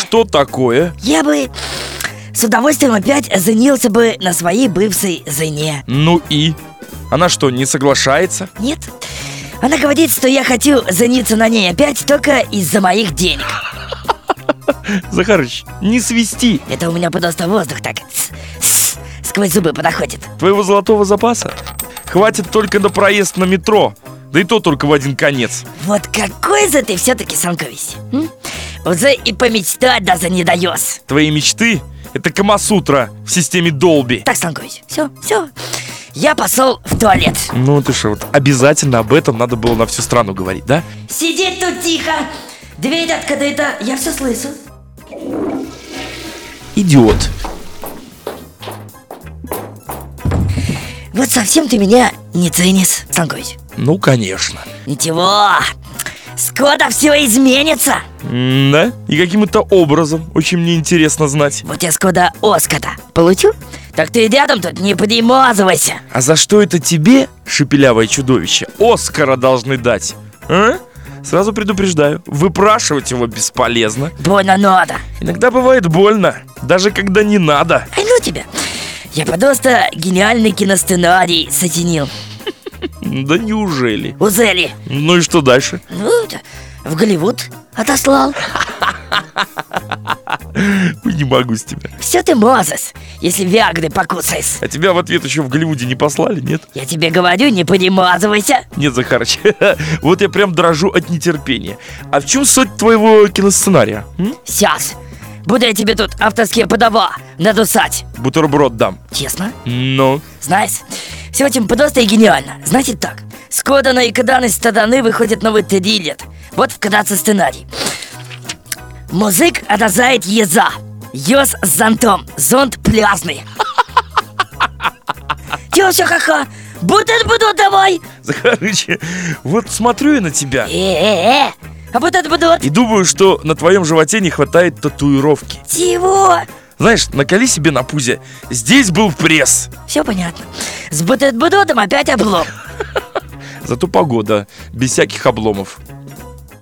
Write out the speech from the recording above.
что такое? Я бы с удовольствием опять женился бы на своей бывшей жене. Ну и? Она что, не соглашается? Нет. Она говорит, что я хочу жениться на ней опять только из-за моих денег. Захарыч, не свисти. Это у меня просто воздух так сквозь зубы подоходит. Твоего золотого запаса хватит только на проезд на метро. Да и то только в один конец. Вот какой же ты все-таки, Санкович, уже и помечтать даже не даешь. Твои мечты — это Камасутра в системе Долби. Так, Санкович, все. Я пошел в туалет. Ну ты что, вот обязательно об этом надо было на всю страну говорить, да? Сидеть тут тихо. Дверь открыта, я все слышу. Идиот. Вот совсем ты меня не ценишь, Санкович. Ну, конечно. Ничего, скоро все изменится. Да? И каким-то образом. Очень мне интересно знать. Вот я скоро Оскара получу, так ты рядом тут не поднимазывайся. А за что это тебе, шепелявое чудовище, Оскара должны дать? А? Сразу предупреждаю, выпрашивать его бесполезно. Больно надо. Иногда бывает больно, даже когда не надо. Ай, ну тебя. Я просто гениальный киносценарий сочинил. Да неужели? Узели. Ну и что дальше? Ну, в Голливуд отослал. Не могу с тебя. Все ты можешь, если виагры покусаешь. А тебя в ответ еще в Голливуде не послали, нет? Я тебе говорю, не поднимазывайся. Нет, Захарыч, вот я прям дрожу от нетерпения. А в чем суть твоего киносценария? Сейчас. Буду я тебе тут авторские подава надусать. Бутерброд дам. Честно? Ну? Знаешь, все очень просто и гениально. Значит так, скоро на экраны стороны выходит новый триллер. Вот вкратце сценарий. Музык отрезает еза. Ёс с зонтом. Зонт пляжный. Тёща, ха-ха. Бутерброд давай. Захарыч, вот смотрю я на тебя А бутерброд? и думаю, что на твоем животе не хватает татуировки. Чего? Знаешь, наколи себе на пузе. Здесь был пресс. Все понятно. С бутербродом опять облом. Зато погода, без всяких обломов.